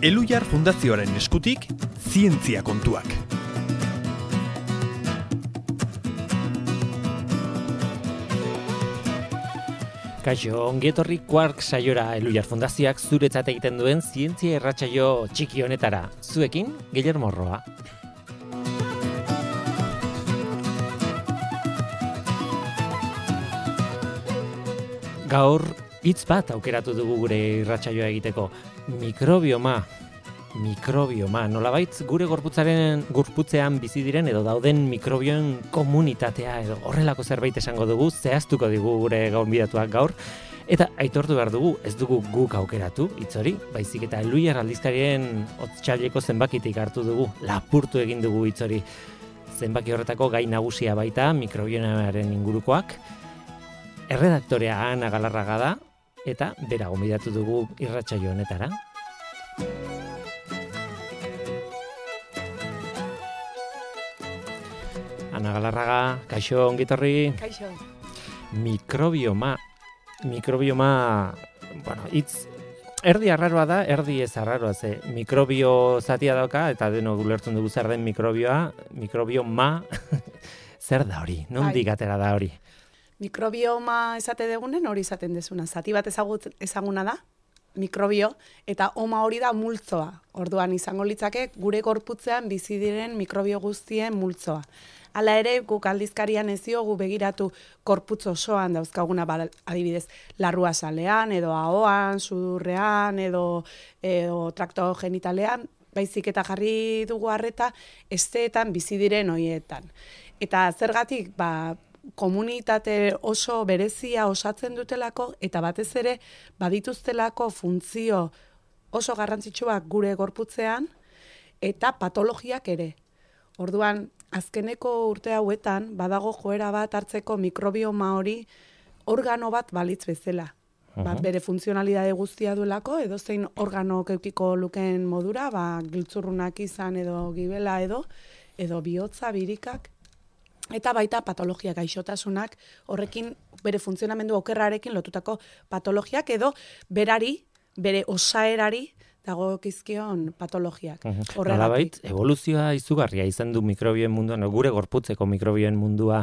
Elhuyar Fundazioaren eskutik, zientzia kontuak. Kaixo, ongietorri Quark saiora Elhuyar Fundazioak zuretzat egiten duen zientzia irratsaio txiki honetara. Zuekin, Guillermo Roa. Gaur hitz bat aukeratu dugu gure irratsaioa egiteko. Mikrobioma, nolabait gure gorputzean bizi diren edo dauden mikrobioen komunitatea edo horrelako zerbait esango dugu, zehaztuko digu gure gonbidatuak gaur. Eta aitortu behar dugu, ez dugu guk aukeratu, hitz hori, baizik eta Elhuyar aldizkarien otsaileko zenbakitik hartu dugu, lapurtu egin dugu hitz hori. Zenbaki horretako gai nagusia baita mikrobioaren ingurukoak. Erredaktorea Ana Galarraga da, eta bera gonbidatu dugu irratsaio honetara. Ana Galarraga, kaixo, ongitorri. Kaixo. Mikrobioma, bueno, hitz erdi arraroa da, erdi ez arraroa, ze mikrobio zatia dauka, eta denok ulertzen dugu zer den mikrobioma, zer da hori, nondik atera da hori? Mikrobioma esate degunen hori izaten dezuna. Zati bat ezaguna da, mikrobio, eta oma hori da multzoa. Orduan izango litzake gure gorputzean bizi diren mikrobio guztien multzoa. Hala ere, guk aldizkarian ez diogu begiratu gorputz osoan dauzkaguna, adibidez, larruazalean, edo ahoan, sudurrean, edo trakto genitalean, baizik eta jarri dugu harreta esteetan bizi diren horietan. Eta zergatik, komunitate oso berezia osatzen dutelako, eta batez ere badituztelako funtzio oso garrantzitsuak gure gorputzean, eta patologiak ere. Orduan, azkeneko urte hauetan, badago joera bat hartzeko mikrobioma hori organo bat balitz bezala. Bere funtzionalidade guztia duelako, edozein organo keukiko lukeen modura, giltzurrunak izan edo gibela edo bihotza, birikak, eta baita patologia gaixotasunak, horrekin bere funtzionamendu okerrarekin lotutako patologiak edo bere osaerari dagokizkion patologiak. Nolabait, evoluzioa izugarria izan du mikrobioen munduan, gure gorputzeko mikrobioen mundua,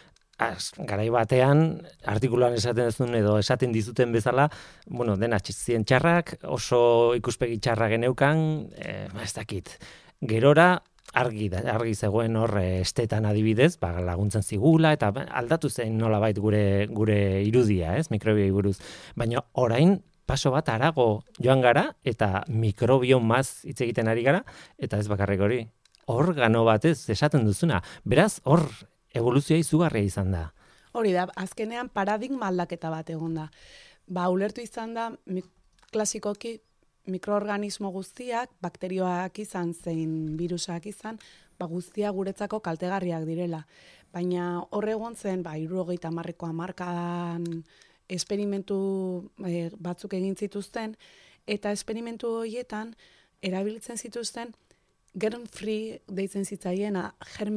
garai batean, artikuluan esaten duzun edo esaten dizuten bezala, dena txizien txarrak, oso ikuspegi txarra geneukan, ez dakit, gerora, argi zegoen hor estetan adibidez, laguntzen zigula, eta aldatu zen nolabait gure irudia, mikrobioi buruz. Baina orain, paso bat harago joan gara, eta mikrobiomaz hitz egiten ari gara, eta ez bakarrik hori, organo batez esaten duzuna. Beraz, hor evoluzioa izugarria izan da. Hori da, azkenean paradigma aldaketa bat egon da. Ulertu izan da, klasikoki, mikroorganismo guztiak, bakterioak izan, zein virusak izan, guztia guretzako kaltegarriak direla. Baina hor egon zen, 70ko hamarkadan esperimentu batzuk egin zituzten, eta esperimentu horietan erabiltzen zituzten germ-free deitzen zitzaiena,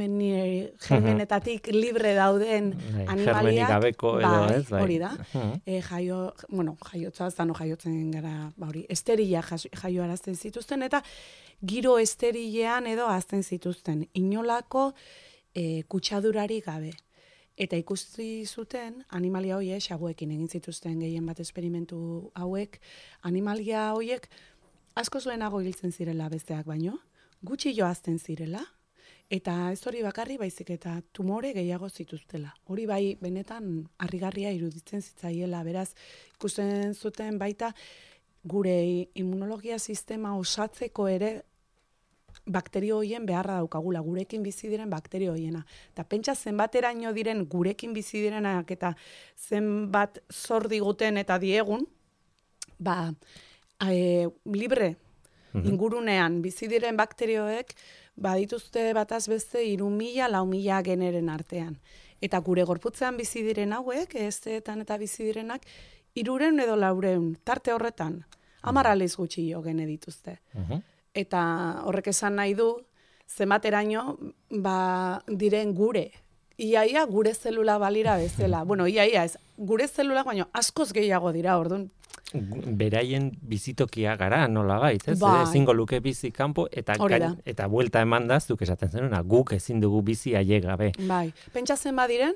germenetatik libre dauden animaliak. Germenik gabeko edo ez, bai. Hori da. Jaiotza, jaiotzen gara, esterila jaioarazten zituzten, eta giro esterilean edo azten zituzten, inolako kutsadurari gabe. Eta ikusi zuten, animalia horiek, xaguekin egin zituzten gehien bat esperimentu hauek, animalia horiek asko zuenago hiltzen zirela besteak baino, gutxi joazten zirela, eta ez hori bakarri baizik eta tumore gehiago zituztela. Hori bai benetan harrigarria iruditzen zitzaiela, beraz ikusten zuten baita gure immunologia sistema osatzeko ere bakterio hoien beharra daukagula, gurekin bizi diren bakterio hoiena. Eta pentsa zenbateraino diren gurekin bizi direnak eta zenbat zor diguten eta diegun, libre ingurunean bizi diren bakterioek badituzte bataz beste 3.000-4.000 generen artean. Eta gure gorputzean bizi diren hauek, esteetan eta bizi direnak, 300 edo 400, tarte horretan, 10 aldiz gutxi gene dituzte. Eta horrek esan nahi du, zenbateraino diren gure. Iaia gure zelula balira bezala. Iaia ez, gure zelula baino askoz gehiago dira, orduan beraien bizitokia gara, nolabait, ez? Bai. Ezingo luke bizi kanpo, eta buelta eman da, zuk esaten zenuna, guk ezin dugu bizi haiek gabe. Bai, pentsatzen badiren,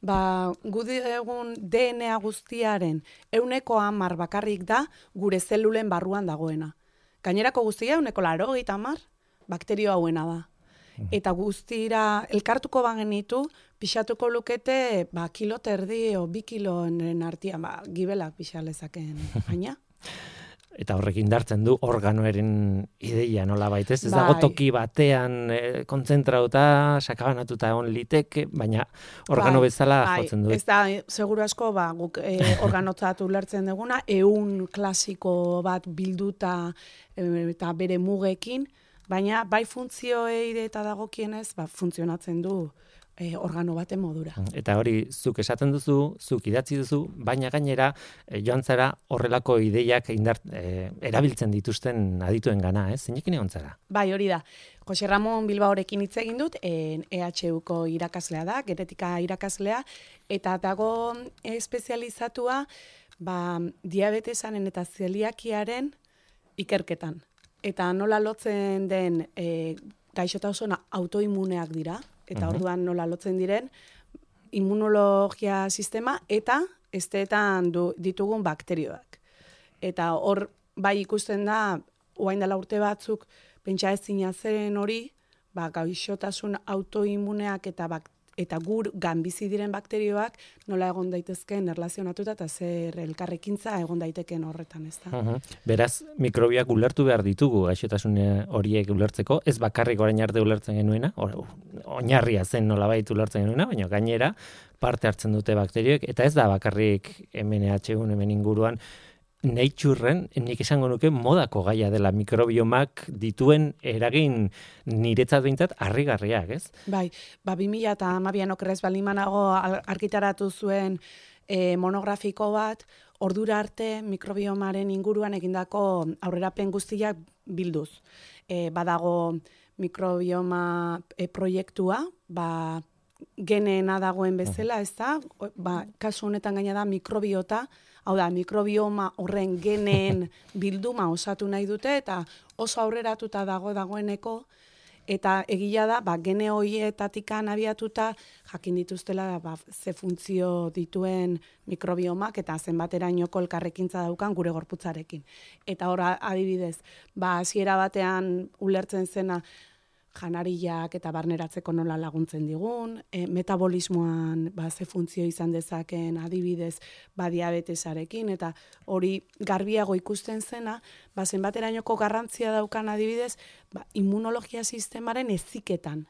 gu egun DNA guztiaren 10% bakarrik da gure zelulen barruan dagoena. Gainerako guztia 90% bakterio hauena da. Eta guztira elkartuko bagenitu, pixatuko lukete, kilo eta erdi o 2 kiloen artean, gibelak pixalezaken baina. Eta horrek indartzen du organoaren ideia, nola baitez? Ez dago toki batean kontzentrauta, sakabanatuta egon liteke, baina organo bezala jotzen du. Ez da, seguru asko, guk organotzat ulertzen duguna, 100 klasiko bat bilduta eta bere mugekin, baina bai funtzioei eta dagokienez, funtzionatzen du organo baten modura. Eta hori, zuk esaten duzu, zuk idatzi duzu, baina gainera, joan zara horrelako ideiak erabiltzen dituzten adituen gana, ez? Zeinekin egon zara? Bai, hori da. Jose Ramon Bilbaorekin hitz egin dut, EHUko irakaslea da, genetika irakaslea, eta dago espezializatua diabetesaren eta zeliakiaren ikerketan. Eta nola lotzen den gaixotasun autoimmuneak dira, eta orduan nola lotzen diren immunologia sistema eta esteetan ditugun bakterioak. Eta hor bai ikusten da, orain dela urte batzuk, pentsa ezina zen hori, gaixotasun autoimmuneak eta gan bizi diren bakterioak nola egon daitezkeen erlazionatuta eta zer elkarrekintza egon daiteken horretan, ez da. Beraz, mikrobiak ulertu behar ditugu gaixotasun horiek ulertzeko, ez bakarrik orain arte ulertzen genuena, oinarria zen nolabait ulertzen genuena, baina gainera parte hartzen dute bakterioek, eta ez da bakarrik MNH1 hemen inguruan, Natureen, nik esango nuke modako gaia dela mikrobiomak dituen eragin niretzat behintzat harrigarriak, ez? Bai, 2012an okerrez balimanago argitaratu zuen monografiko bat, ordura arte mikrobiomaren inguruan egindako aurrerapen guztiak bilduz. Badago mikrobioma proiektua, geneena dagoen bezala, ez da? Kasu honetan gaina da mikrobiota, hau da, mikrobioma horren geneen bilduma osatu nahi dute, eta oso aurreratuta dagoeneko, eta egia da, gene horietatikan abiatuta, jakin dituztela ze funtzio dituen mikrobiomak, eta zenbaterainoko elkarrekintza daukan gure gorputzarekin. Eta hor, adibidez, hasiera batean ulertzen zena, janariak eta barneratzeko nola laguntzen digun, metabolismoan ze funtzio izan dezaken adibidez diabetesarekin, eta hori garbiago ikusten zena, zenbaterainoko garrantzia daukan adibidez, immunologia sistemaren heziketan.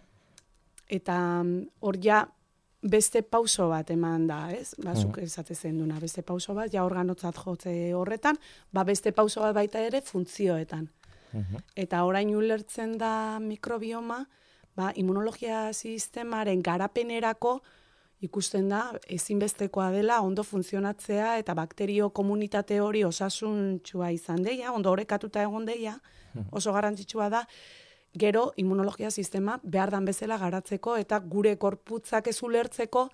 Eta hor ja beste pauso bat eman da, ez? Zuk esate zen duna, beste pauso bat, ja organotzat jotze horretan, beste pauso bat baita ere funtzioetan. Eta orain ulertzen da mikrobioma, immunologia sistemaren garapenerako ikusten da ezinbestekoa dela ondo funtzionatzea eta bakterio komunitate hori osasuntsua izan deia, ondo orekatuta egon deia, oso garrantzitsua da, gero immunologia sistema behar dan bezala garatzeko eta gure korputzak ez ulertzeko,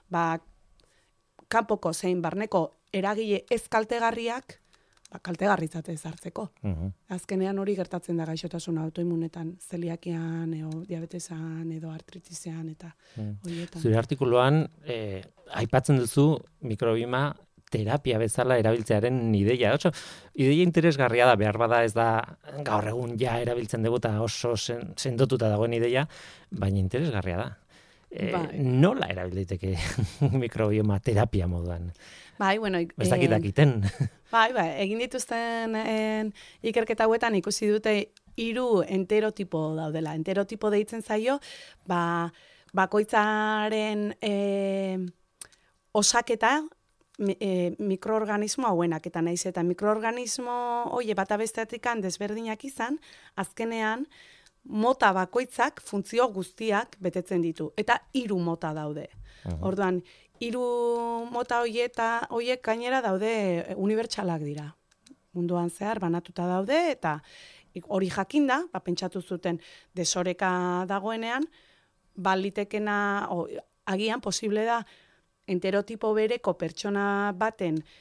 kanpoko zein barneko eragile ez kaltegarriak, kaltegarritzat ez hartzeko. Azkenean hori gertatzen da gaixotasun autoimmunetan, zeliakian, diabetesan, edo artritisean, eta horietan. Zure artikuluan, aipatzen duzu mikrobioma terapia bezala erabiltzearen ideia. Ideia interesgarria da, behar bada ez da gaur egun ja erabiltzen dugu eta oso sendotuta dagoen ideia, baina interesgarria da. Nola erabilteke mikrobioma terapia moduan? Ez dakiten. Egin dituzten ikerketa hauetan ikusi dute 3 enterotipo daudela. Enterotipo deitzen zaio, bakoitzaren osaketa mikroorganismo hauenak, eta naiz eta mikroorganismo hori bata bestetik desberdinak izan, azkenean mota bakoitzak funtzio guztiak betetzen ditu. Eta 3 mota daude. Orduan, 3 mota horiek gainera daude unibertsalak dira. Munduan zehar banatuta daude, eta hori jakinda, pentsatu zuten desoreka dagoenean, litekena, agian posible da enterotipo bereko pertsona baten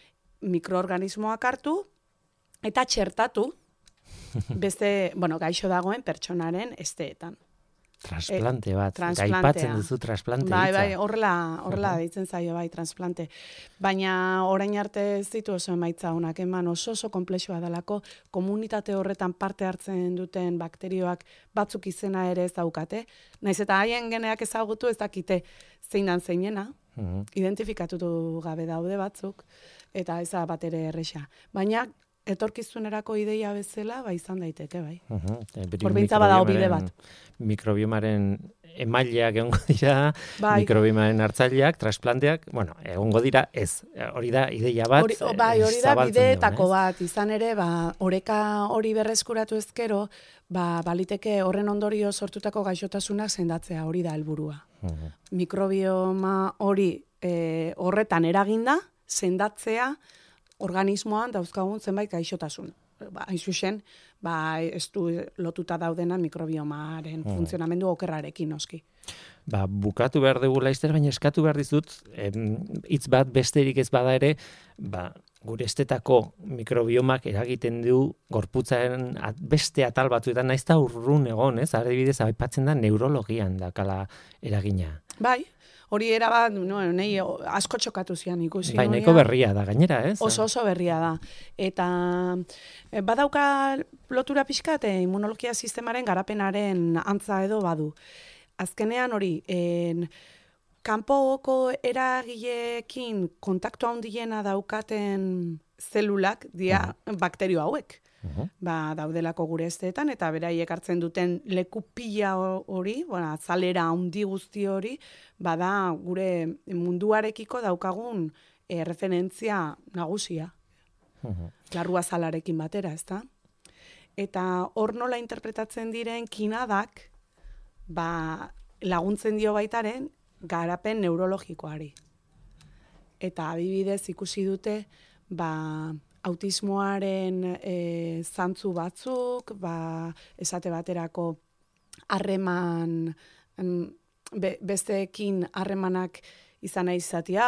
mikroorganismoak hartu eta txertatu beste, gaixo dagoen pertsonaren esteetan. Transplante bat, gaipatzen duzu transplante hitza. Bai, horrela deitzen zaio, bai, transplante. Baina orain arte ez ditu oso emaitza honak eman, oso konplexua dalako, komunitate horretan parte hartzen duten bakterioak batzuk izena ere ez daukate, naiz eta haien geneak ezagutu ez dakite zein dan zeinena, identifikatutu gabe daude batzuk, eta ez da bat ere erresa. Baina etorkizunerako ideia bezala, izan daiteke, bai. Horbintza badao bide bat. Mikrobiomaren emaileak egongo dira, mikrobiomaren hartzaileak, transplanteak, egongo dira ez. Hori da ideia bat. Hori da bideetako bat. Izan ere, oreka hori berreskuratu ezkero, baliteke horren ondorio sortutako gaixotasunak sendatzea, hori da helburua. Mikrobioma hori horretan eraginda, sendatzea, organismoan dauzkagun zenbait gaixotasun. Hain zuzen, ez du lotuta daudena mikrobiomaren funtzionamendu okerrarekin noski. Bukatu behar dugu laizter, baina eskatu behar dizut, hitz bat besterik ez bada ere, gure estetako mikrobiomak eragiten du gorputzaren beste atal batzuetan, naiz da urrun egon, ez? Adibidez, aipatzen da neurologian dakala eragina. Bai. Hori erabat, nahi asko txokatu zian ikusi. Nahiko berria da, gainera, ez? Oso berria da. Eta badauka lotura pixkat immunologia sistemaren garapenaren antza edo badu. Azkenean hori, kanpoko eragileekin kontaktu handiena daukaten zelulak dira bakterio hauek. Daudelako gure esteetan, eta beraiek hartzen duten leku pila hori, azalera handi guzti hori, bada gure munduarekiko daukagun referentzia nagusia. Larrua zalarekin batera, ezta? Eta hor nola interpretatzen diren kinadak, laguntzen dio baitaren garapen neurologikoari. Eta adibidez ikusi dute, autismoaren zantzu batzuk, esate baterako harreman, besteekin harremanak izan nahi izatea,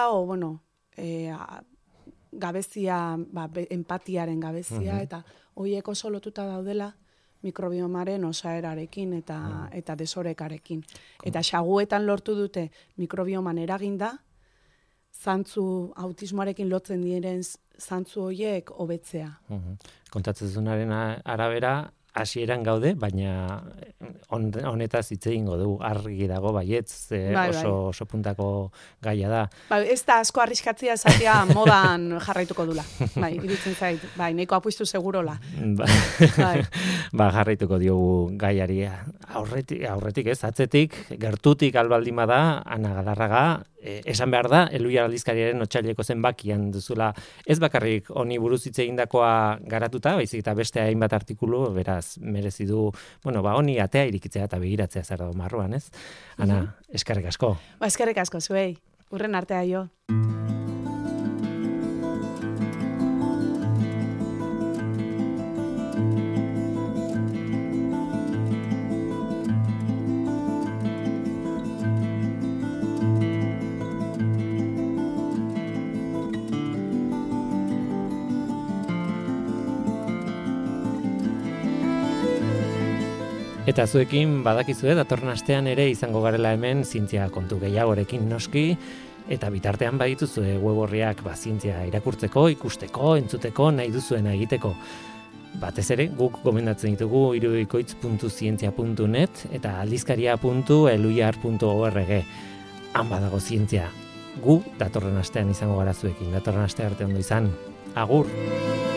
gabezia, empatiaren gabezia, eta horiek oso lotuta daudela mikrobiomaren osaerarekin eta desorekarekin. Eta xaguetan lortu dute mikrobioman eraginda, autismoarekin lotzen diren zantzu horiek hobetzea. Kontatzen zunaren arabera, hasieran gaude, baina honetaz hitz egingo dugu, argi dago baietz, oso puntako gaia da. Ez da asko arriskatzia esatea modan jarraituko dula. Iruditzen zait, nahiko apuistu segurola. Jarraituko diogu gaiari. Aurretik ez, atzetik, gertutik albaldin bada, Ana Galarraga, esan behar da, Eluiar aldizkariaren otsaileko zenbakian duzula, ez bakarrik honi buruz hitz egindakoa garatuta, baizik eta beste hainbat artikulu, beraz, merezi du, honi atea irikitzea eta begiratzea zer dago marruan, ez? Ana, eskerrik asko. Eskerrik asko, zuei. Urren artea jo. Eta zuekin badakizue datorren astean ere izango garela hemen zientzia kontu gehiagorekin noski, eta bitartean badituzue web orriak zientzia irakurtzeko, ikusteko, entzuteko, nahi duzuena egiteko. Batez ere, guk gomendatzen ditugu irudikoitz.zientzia.net eta aldizkaria.eluiar.org. Han badago zientzia. Gu datorren astean izango gara zuekin, datorren aste arte ondo izan. Agur!